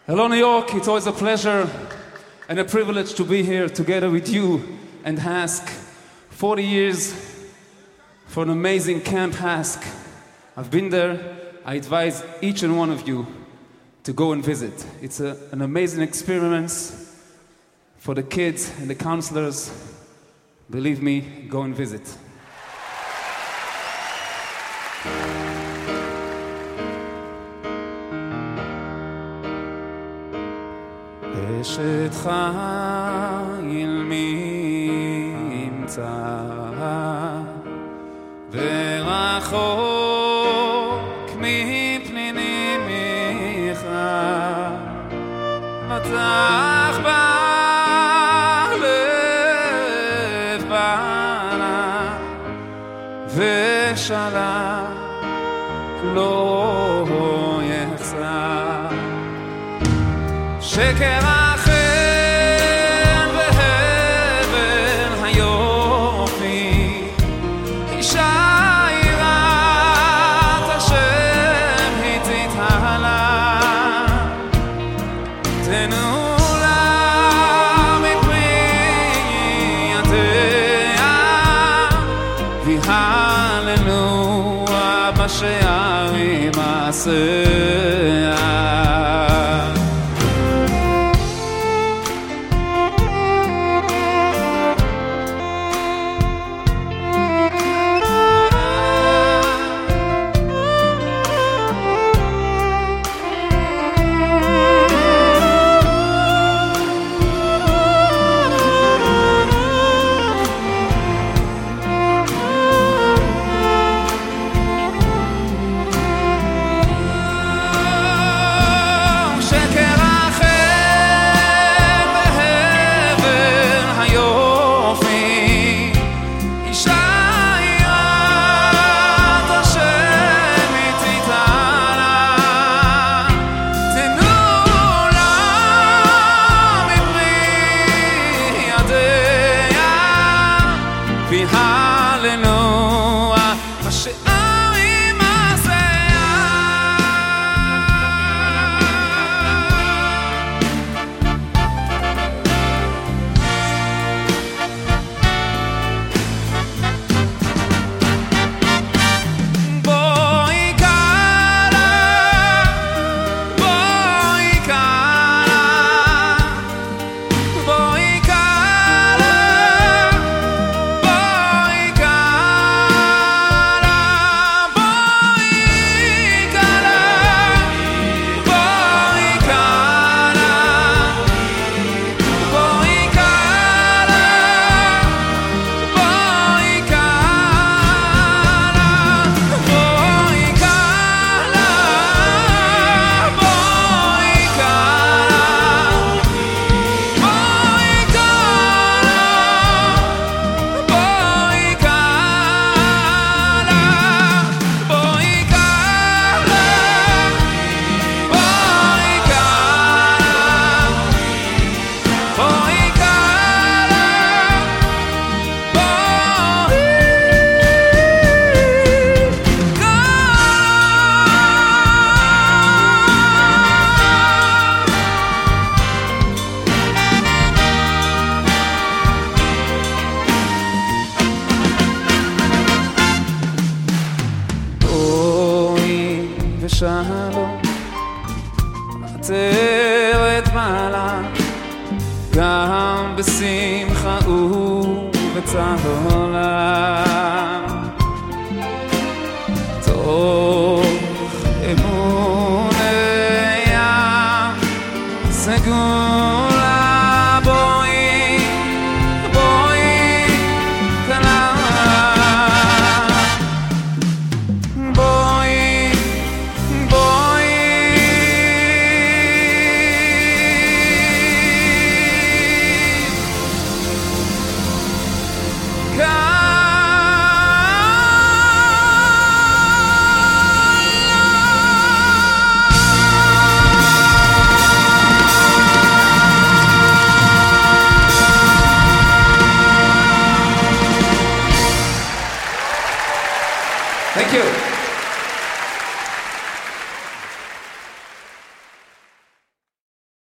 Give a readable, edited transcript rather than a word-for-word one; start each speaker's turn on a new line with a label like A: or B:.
A: Hello, New York. It's always a pleasure and a privilege to be here together with you and HASC. 40 years for an amazing camp HASC. I've been there. I advise each and one of you to go and visit. It's an amazing experience for the kids and the counselors. Believe me, go and visit. אשת חיל מי ימצא ורחוק מפנינים מיכה מצח בלב בנה ושלח לא יחסר שקר אחר והבל היופי אישה יראת השם היא תתעלה תנו לה מפרי ידיה והללו בשערים מעשיה שלום עצרת מעלה גם בשמחה ובצהלה תוך אמוניה סגור